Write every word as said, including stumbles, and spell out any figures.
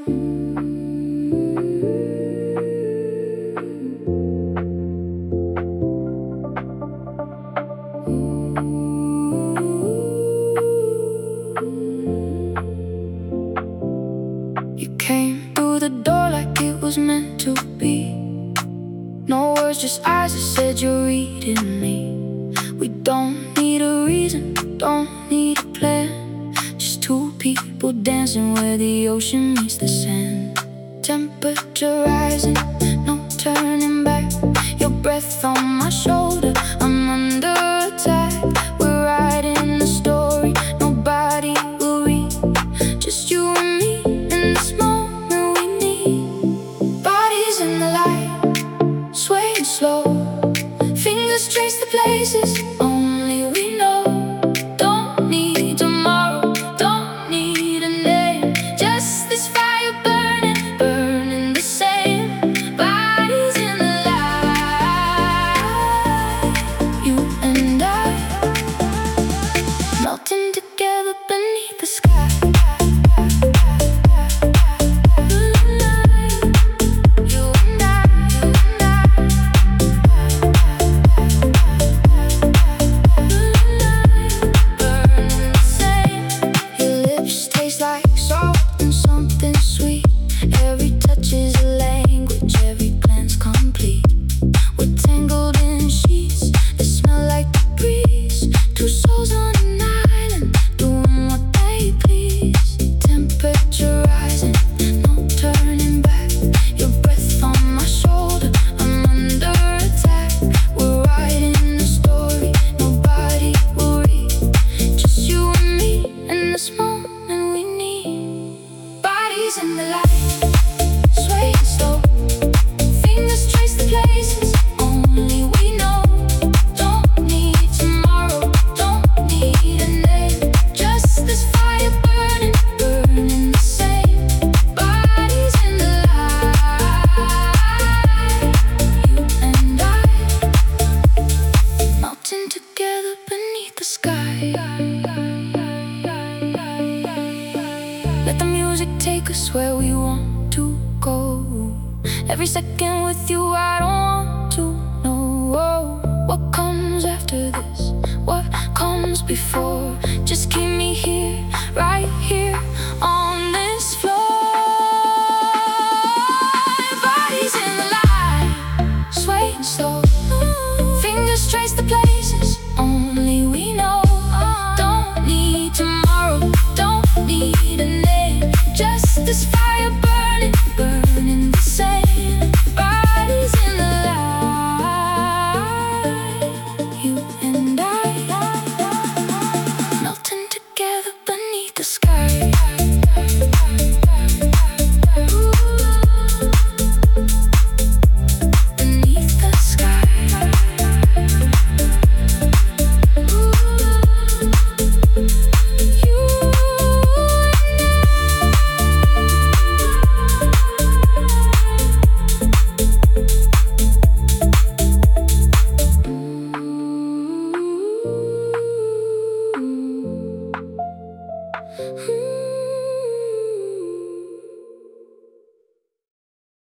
You came through the door like it was meant to be. No words, just eyes that said you're reading me. We don't need a reason, don't need a plan. Just two people dancing where the ocean meets the sand. Temperature rising, no turning back. Your breath on my shoulder, I'm under attack. We're writing the story, nobody will read. Just you and me in this moment we need. Bodies in the light, swaying slow. Fingers trace the places only we know. Don't need tomorrow, don't need a name. Just this fire burning, burning the same. Bodies in the light, you and I, melting together beneath the sky. In the light, swaying slow. Fingers trace the places only we know. Don't need tomorrow, don't need a name. Just this fire burning, burning the same. Bodies in the light, you and I, melting together beneath the sky. Let the music take us where we want to go. Every second with you I don't want to know what comes after this, what comes before. Just keep me here, right here.